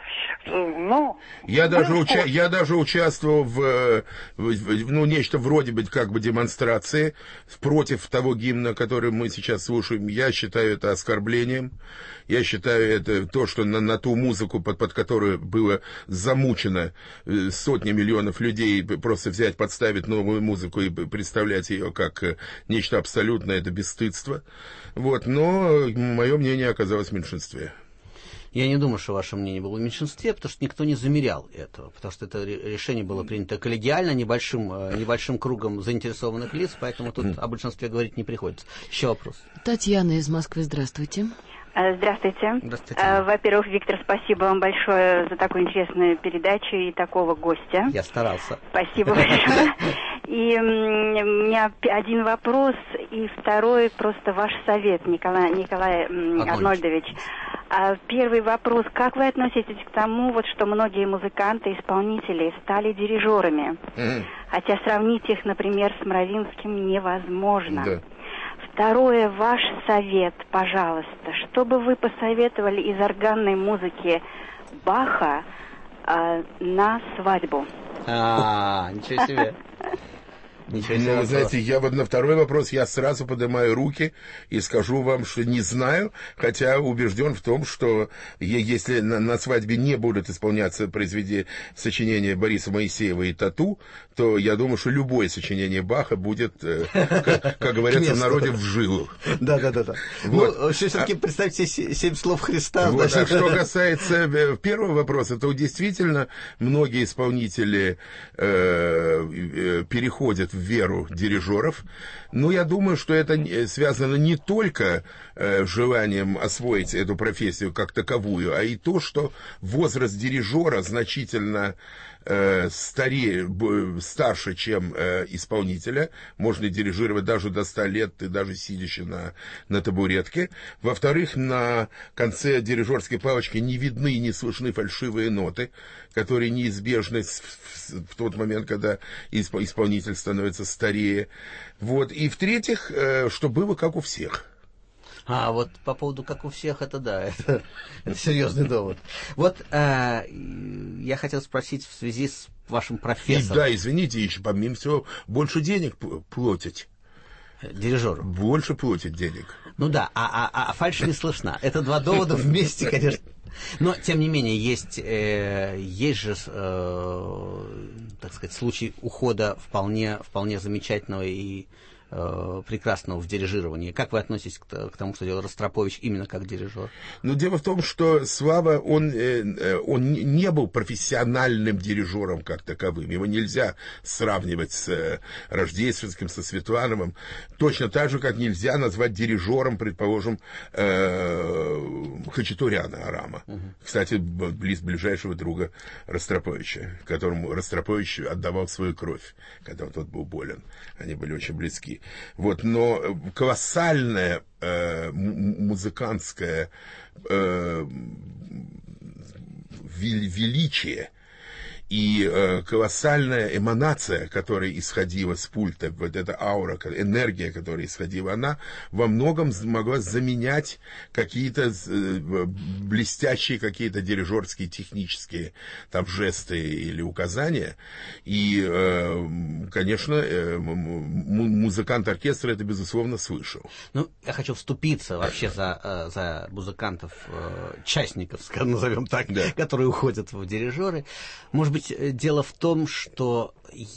Я даже участвовал в нечто вроде бы как бы демонстрации против того гимна, который мы сейчас слушаем. Я считаю это оскорблением. Я считаю это то, что на ту музыку, под которую было замучено сотни миллионов людей, просто взять, подставить новую музыку и представлять ее как нечто абсолютное, это бесстыдство. Вот, но мое мнение оказалось в меньшинстве. Я не думаю, что ваше мнение было в меньшинстве, потому что никто не замерял этого, потому что это решение было принято коллегиально, небольшим кругом заинтересованных лиц, поэтому тут о большинстве говорить не приходится. Еще вопрос. Татьяна из Москвы, здравствуйте. Здравствуйте. Здравствуйте. Во-первых, Виктор, спасибо вам большое за такую интересную передачу и такого гостя. Я старался. Спасибо большое. И у меня один вопрос, и второй просто ваш совет, Николай Арнольдович. Первый вопрос. Как вы относитесь к тому, что многие музыканты, исполнители стали дирижерами? Хотя сравнить их, например, с Мравинским невозможно. Да. Второе, ваш совет, пожалуйста. Что бы вы посоветовали из органной музыки Баха на свадьбу? Ничего себе. Вы знаете, я вот на второй вопрос я сразу поднимаю руки и скажу вам, что не знаю, хотя убежден в том, что если на свадьбе не будут исполняться сочинения Бориса Моисеева и Тату, то я думаю, что любое сочинение Баха будет, как говорится в народе, в жилу. Да. Вот. Все-таки представьте 7 слов Христа. Вот. А что касается первого вопроса, то действительно многие исполнители переходят в веру дирижеров. Но я думаю, что это связано не только с желанием освоить эту профессию как таковую, а и то, что возраст дирижера значительно старше, чем исполнителя. Можно дирижировать даже до 100 лет, и даже сидящий на табуретке. Во-вторых, на конце дирижерской палочки не видны и не слышны фальшивые ноты, которые неизбежны в тот момент, когда исполнитель становится старее. Вот. И в-третьих, что было как у всех. Вот по поводу как у всех, это серьезный довод. Вот я хотел спросить в связи с вашим профессором. Да, извините, еще помимо всего больше денег платят. Дирижеру. Больше платят денег. Ну да, а фальшь не слышна. Это два довода вместе, конечно. Но, тем не менее, есть же, так сказать, случай ухода вполне замечательного и прекрасного в дирижировании. Как вы относитесь к тому, что делал Ростропович именно как дирижер? Ну, дело в том, что Слава, он не был профессиональным дирижером как таковым. Его нельзя сравнивать с Рождественским, со Светлановым. Точно так же, как нельзя назвать дирижером, предположим, Хачатуряна Арама. Кстати, ближайшего друга Ростроповича, которому Ростропович отдавал свою кровь, когда тот был болен. Они были очень близки. России. Вот, но колоссальное музыкантское величие и колоссальная эманация, которая исходила с пульта, вот эта аура, энергия, которая исходила, она во многом могла заменять какие-то блестящие, какие-то дирижерские, технические там жесты или указания. И, конечно, музыкант оркестра это, безусловно, слышал. Ну, я хочу вступиться вообще за музыкантов, частников, назовем так, да, которые уходят в дирижеры. Может быть, дело в том, что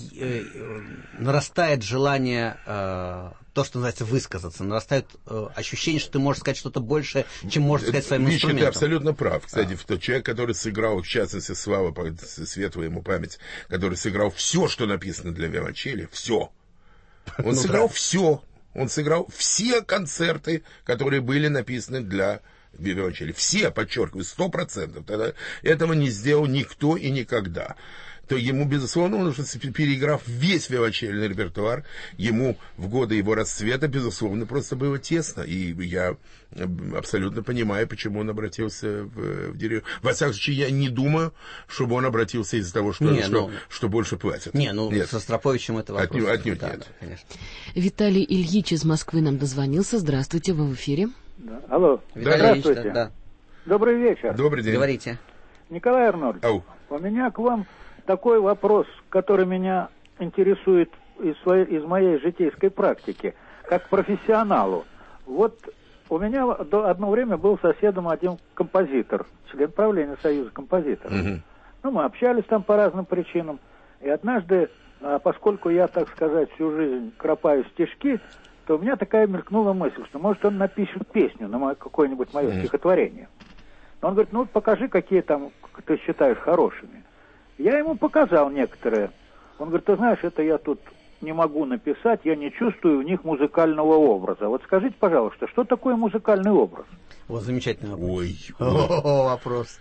нарастает желание, то, что называется, высказаться, нарастает ощущение, что ты можешь сказать что-то большее, чем можешь сказать своим инструментом. Ты абсолютно прав. Кстати, тот человек, который сыграл, в частности, Слава, светлая ему память, который сыграл все, что написано для виолончели, все. Он сыграл все. Он сыграл все концерты, которые были написаны для виолончели. Все, подчеркиваю, 100%. Тогда этого не сделал никто и никогда. То ему, безусловно, он уже, переиграв весь виолончельный репертуар, ему в годы его расцвета, безусловно, просто было тесно. И я абсолютно понимаю, почему он обратился в дирижер. Во всяком случае, я не думаю, чтобы он обратился из-за того, что больше платят. Нет. С Ростроповичем это вопрос. Отнюдь да, нет. Да, конечно. Виталий Ильич из Москвы нам дозвонился. Здравствуйте, вы в эфире. Да. Алло. Здравствуйте. Да. Добрый вечер. Добрый день. Говорите. Николай Арнольдович, у меня к вам такой вопрос, который меня интересует из моей житейской практики, как профессионалу. Вот у меня одно время был соседом один композитор, член правления Союза композиторов. Ну, мы общались там по разным причинам. И однажды, поскольку я, так сказать, всю жизнь кропаю стишки, то у меня такая мелькнула мысль, что, может, он напишет песню на какое-нибудь мое стихотворение. Но он говорит, ну, покажи, какие там ты считаешь хорошими. Я ему показал некоторые. Он говорит, ты знаешь, это я тут не могу написать, я не чувствую в них музыкального образа. Вот скажите, пожалуйста, что такое музыкальный образ? Вот замечательный вопрос. Вопрос.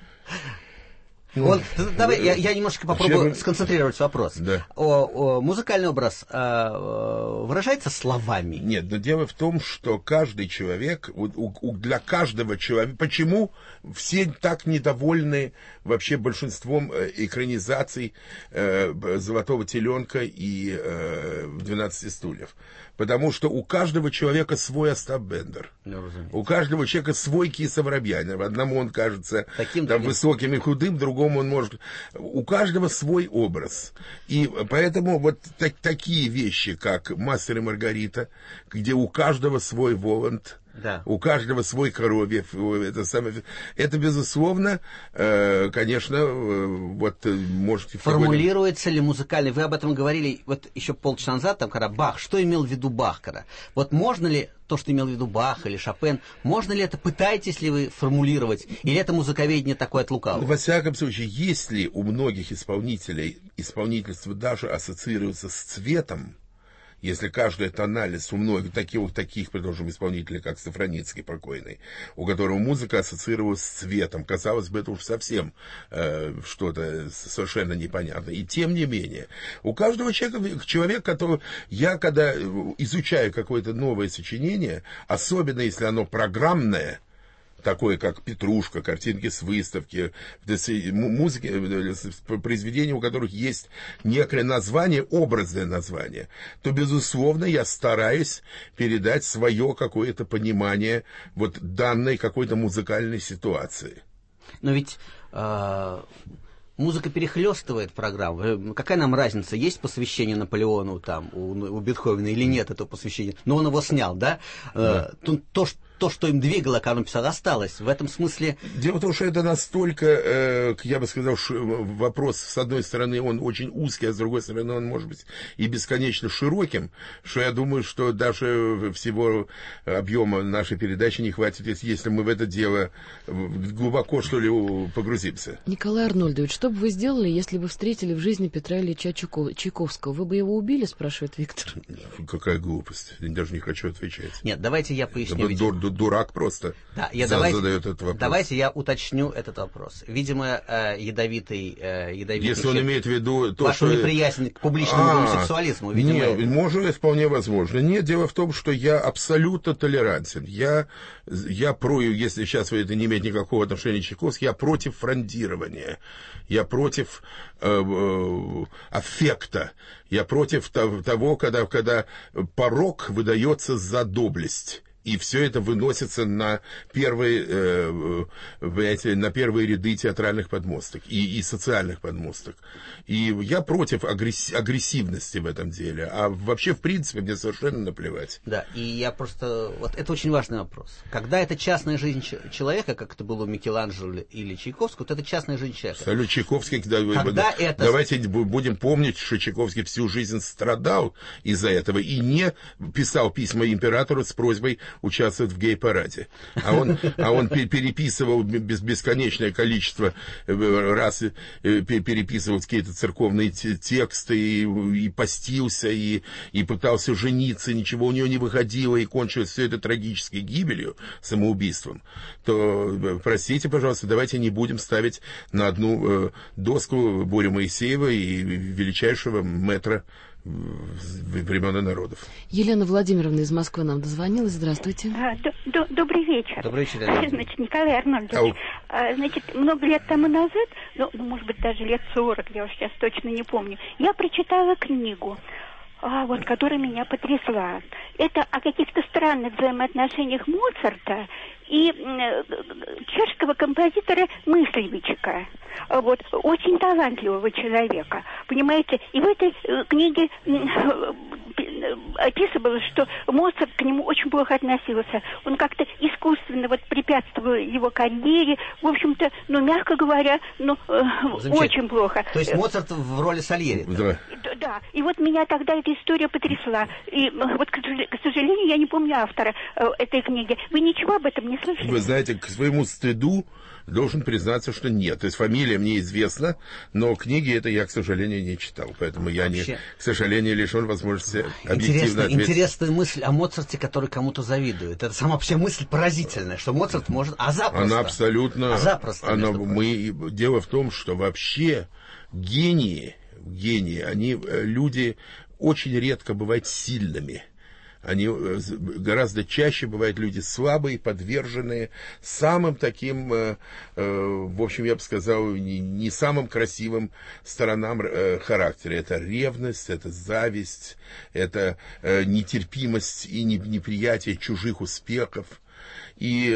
Вот, давай я немножко попробую сконцентрировать вопрос. Да. Музыкальный образ выражается словами? Нет, но дело в том, что каждый человек, для каждого человека, почему все так недовольны вообще большинством экранизаций «Золотого теленка» и «12 стульев»? Потому что у каждого человека свой Остап Бендер. У каждого человека свой Киса Воробьянинов. Одному он кажется там высоким и худым, другому он может... У каждого свой образ. И поэтому вот такие вещи, как «Мастер и Маргарита», где у каждого свой Воланд, да. У каждого свой Коровьев. Это безусловно, конечно, вот можете... Формулируется ли музыкальный... Вы об этом говорили вот еще полчаса назад, там, когда Бах. Что имел в виду Бах? Когда? Вот можно ли то, что имел в виду Бах или Шопен, можно ли это, пытаетесь ли вы формулировать? Или это музыковедение такое от лукавого? Во всяком случае, если у многих исполнителей исполнительство даже ассоциируется с цветом, если каждая тональность у многих таких, предположим, исполнителей, как Сафроницкий покойный, у которого музыка ассоциировалась с цветом, казалось бы, это уж совсем что-то совершенно непонятное. И тем не менее, у каждого человека, который... Я, когда изучаю какое-то новое сочинение, особенно если оно программное, такое как «Петрушка», картинки с выставки, музыки, произведения, у которых есть некое название, образное название, то, безусловно, я стараюсь передать свое какое-то понимание вот данной какой-то музыкальной ситуации. Но ведь... Музыка перехлестывает программу. Какая нам разница, есть посвящение Наполеону там, у Бетховена или нет этого посвящения? Но он его снял, да? То, что им двигало, когда он писал, осталось. В этом смысле... Дело в том, что это настолько, я бы сказал, вопрос, с одной стороны, он очень узкий, а с другой стороны, он может быть и бесконечно широким, что я думаю, что даже всего объема нашей передачи не хватит, если мы в это дело глубоко, что ли, погрузимся. Николай Арнольдович, что бы вы сделали, если бы встретили в жизни Петра Ильича Чайковского? Вы бы его убили, спрашивает Виктор. Какая глупость. Я даже не хочу отвечать. Нет, давайте я поясню. дурак просто задает этот вопрос. Давайте я уточню этот вопрос. Видимо, ядовитый если он имеет в виду то, вашу неприязнь к публичному гомосексуализму, видимо... Нет, может, вполне возможно. Нет, дело в том, что я абсолютно толерантен. Я если сейчас это не имеет никакого отношения к Чайковскому, я против фрондирования. Я против аффекта. Я против того, когда порок выдается за доблесть. И все это выносится на первые ряды театральных подмосток и социальных подмосток. И я против агрессивности в этом деле. А вообще, в принципе, мне совершенно наплевать. Да, и я просто... Вот это очень важный вопрос. Когда это частная жизнь человека, как это было у Микеланджело или Чайковского, то это частная жизнь человека. Абсолютно. Чайковский... Давайте будем помнить, что Чайковский всю жизнь страдал из-за этого и не писал письма императору с просьбой участвовать в гей-параде. А он переписывал бесконечное количество раз, переписывал какие-то церковные тексты и постился, и пытался жениться, ничего у него не выходило, и кончилось все это трагической гибелью, самоубийством. То, простите, пожалуйста, давайте не будем ставить на одну доску Борю Моисеева и величайшего мэтра времен и народов. Елена Владимировна из Москвы нам дозвонилась. Здравствуйте. Добрый вечер. Добрый вечер, Елена. Значит, Николай Арнольдович, значит, много лет тому назад, может быть, даже лет 40, я уж сейчас точно не помню, я прочитала книгу, которая меня потрясла. Это о каких-то странных взаимоотношениях Моцарта и чешского композитора Мыслевича. Очень талантливого человека. Понимаете, и в этой книге описывалось, что Моцарт к нему очень плохо относился. Он как-то искусственно препятствовал его карьере. В общем-то, мягко говоря, очень плохо. То есть Моцарт в роли Сальери? Да. И меня тогда эта история потрясла. И к сожалению, я не помню автора этой книги. Вы ничего об этом не слышали? Вы знаете, к своему стыду должен признаться, что нет. То есть фамилия мне известна, но книги это я, к сожалению, не читал. Поэтому я, к сожалению, лишен возможности объективно ответить. Интересная мысль о Моцарте, который кому-то завидует. Это сама вообще мысль поразительная, что Моцарт может... Она абсолютно... Дело в том, что вообще гении, они люди очень редко бывают сильными. Они гораздо чаще бывают люди слабые, подверженные самым таким, в общем, я бы сказал, не самым красивым сторонам характера. Это ревность, это зависть, это нетерпимость и неприятие чужих успехов. И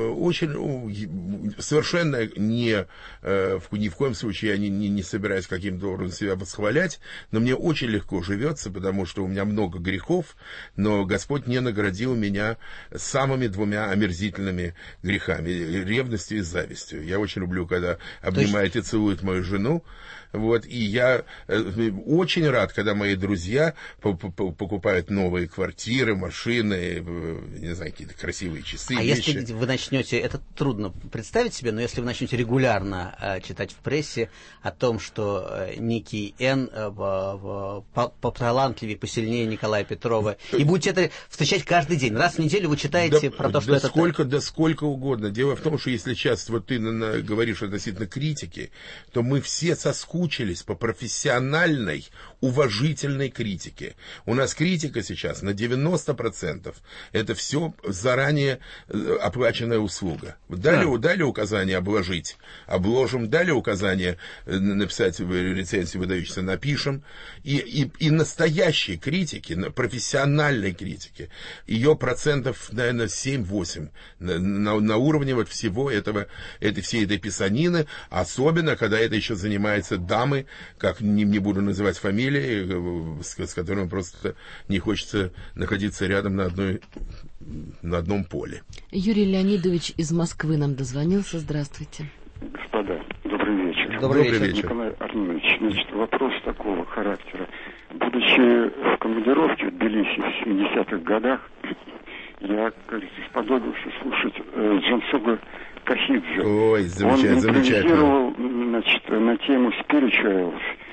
очень совершенно ни в коем случае я не собираюсь каким-то образом себя восхвалять, но мне очень легко живется, потому что у меня много грехов, но Господь не наградил меня самыми двумя омерзительными грехами, ревностью и завистью. Я очень люблю, когда обнимает и целует мою жену. И я очень рад, когда мои друзья покупают новые квартиры, машины, не знаю, какие-то красивые часы, вещи. Если вы начнете, это трудно представить себе, но если вы начнете регулярно читать в прессе о том, что некий Н поталантливее, посильнее Николая Петрова, и будете это встречать каждый день, раз в неделю вы читаете про то, что это... Сколько угодно. Дело в том, что если сейчас ты говоришь относительно критики, то мы все соскучились по профессиональной, уважительной критике. У нас критика сейчас на 90%. Это все заранее оплаченная услуга. Дали указание обложить, обложим, дали указание написать рецензию выдающуюся, напишем. И настоящей критики, профессиональной критики, ее процентов, наверное, 7-8 на уровне всего всей этой писанины, особенно, когда это еще занимается дамы, как не буду называть фамилии, с которыми просто не хочется находиться рядом на одном поле. Юрий Леонидович из Москвы нам дозвонился. Здравствуйте. Господа, добрый вечер. Добрый вечер. Николай Арнольдович, значит, вопрос такого характера. Будучи в командировке в Тбилиси в 70-х годах, я, как говорится, сподобился слушать Джансуга Кахидзе. Ой, замечательно. Он интервьюировал, значит, на тему spirituals,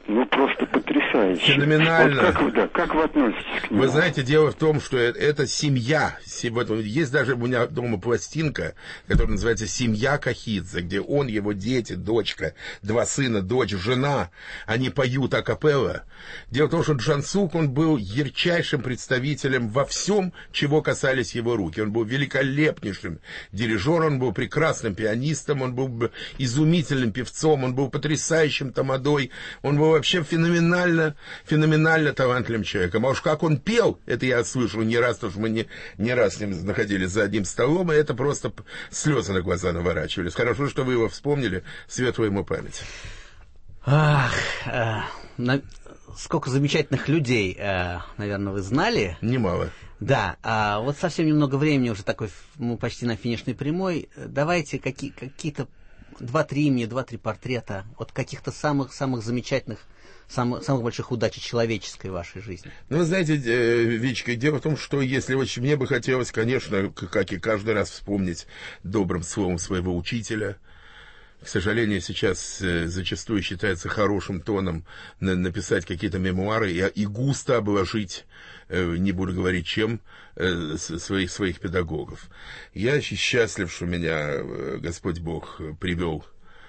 ну, просто потрясающе. Феноменально. Вот как вы относитесь к нему? Вы знаете, дело в том, что это семья. Есть даже у меня дома пластинка, которая называется «Семья Кахидзе», где он, его дети, дочка, 2 сына, дочь, жена, они поют акапелла. Дело в том, что Джансук, он был ярчайшим представителем во всем, чего касались его руки. Он был великолепнейшим дирижером, он был прекрасным пианистом, он был изумительным певцом, он был потрясающим тамадой, он был вообще феноменально талантливым человеком. А уж как он пел, это я слышал не раз, потому что мы не раз с ним находились за одним столом, и это просто слезы на глаза наворачивались. Хорошо, что вы его вспомнили, светлая ему память. Сколько замечательных людей, наверное, вы знали. Немало. Да, вот совсем немного времени уже такой, мы почти на финишной прямой. Давайте какие-то 2-3 имени, 2-3 портрета от каких-то самых замечательных, самых больших удач человеческой в вашей жизни. Ну, вы знаете, Вичка, дело в том, что если очень мне бы хотелось, конечно, как и каждый раз вспомнить добрым словом своего учителя. К сожалению, сейчас зачастую считается хорошим тоном написать какие-то мемуары и густо обложить, не буду говорить чем, своих педагогов. Я счастлив, что меня Господь Бог привел.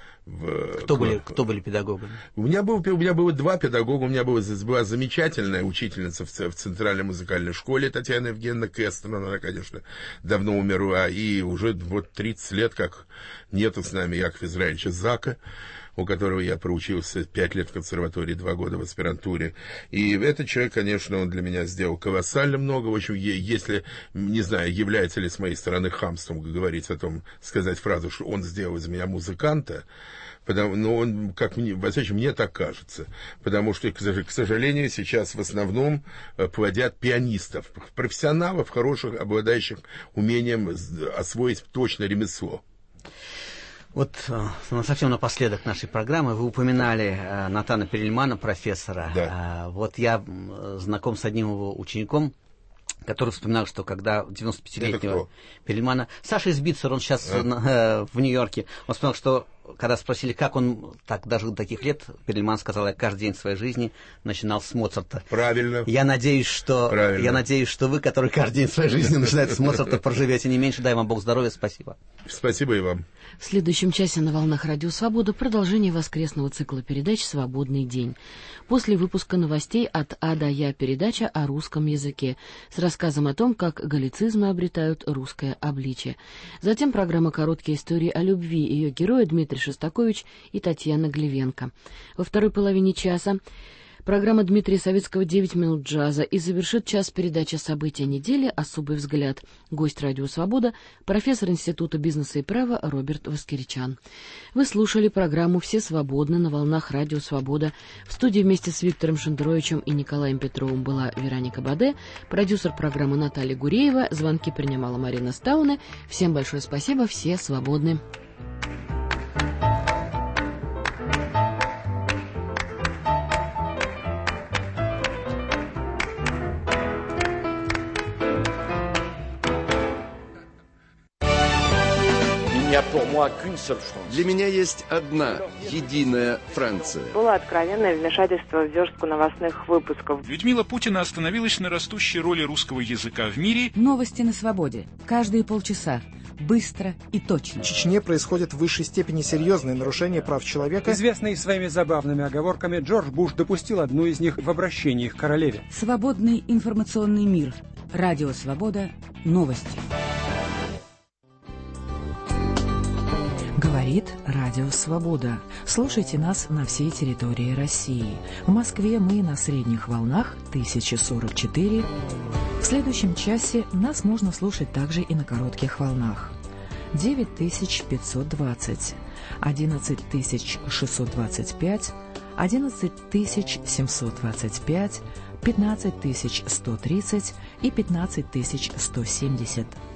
Кто были педагогами? У меня было 2 педагога. У меня была замечательная учительница в Центральной музыкальной школе Татьяна Евгеньевна Кестер. Она, конечно, давно умерла. И уже вот 30 лет, как нету с нами Якова Израилевича Зака, у которого я проучился 5 лет в консерватории, 2 года в аспирантуре. И этот человек, конечно, он для меня сделал колоссально много. В общем, если, не знаю, является ли с моей стороны хамством говорить о том, сказать фразу, что он сделал из меня музыканта, но он, как мне так кажется, потому что, к сожалению, сейчас в основном плодят пианистов, профессионалов, хороших, обладающих умением освоить точно ремесло. Вот совсем напоследок нашей программы вы упоминали Натана Перельмана, профессора. Да. Вот я знаком с одним его учеником, который вспоминал, что когда 95-летнего Перельмана... Саша Избицер, он сейчас в Нью-Йорке, он вспоминал, что когда спросили, как он так дожил до таких лет, Перельман сказал: я каждый день своей жизни начинал с Моцарта. Правильно. Я надеюсь, что вы, который каждый день своей жизни начинает с Моцарта, проживете не меньше. Дай вам Бог здоровья, спасибо. Спасибо и вам. В следующем часе на волнах Радио Свобода продолжение воскресного цикла передач «Свободный день». После выпуска новостей от А до Я передача о русском языке с рассказом о том, как галлицизмы обретают русское обличие. Затем программа «Короткие истории о любви». Ее герои Дмитрий Шостакович и Татьяна Глевенко. Во второй половине часа программа Дмитрия Савицкого «9 минут джаза» и завершит час передача «События недели. Особый взгляд». Гость Радио Свобода, профессор Института бизнеса и права Роберт Воскеричан. Вы слушали программу «Все свободны» на волнах Радио Свобода. В студии вместе с Виктором Шендеровичем и Николаем Петровым была Вероника Баде, продюсер программы Наталья Гуреева, звонки принимала Марина Стауне. Всем большое спасибо, все свободны. Для меня есть одна единая Франция. Было откровенное вмешательство в верстку новостных выпусков. Людмила Путина остановилась на растущей роли русского языка в мире. Новости на свободе. Каждые полчаса. Быстро и точно. В Чечне происходят в высшей степени серьезные нарушения прав человека. Известный своими забавными оговорками, Джордж Буш допустил одну из них в обращении к королеве. Свободный информационный мир. Радио Свобода. Новости. Говорит Радио Свобода. Слушайте нас на всей территории России. В Москве мы на средних волнах 1044. В следующем часе нас можно слушать также и на коротких волнах. 9520, 11625, 11725, 15130 и 15170.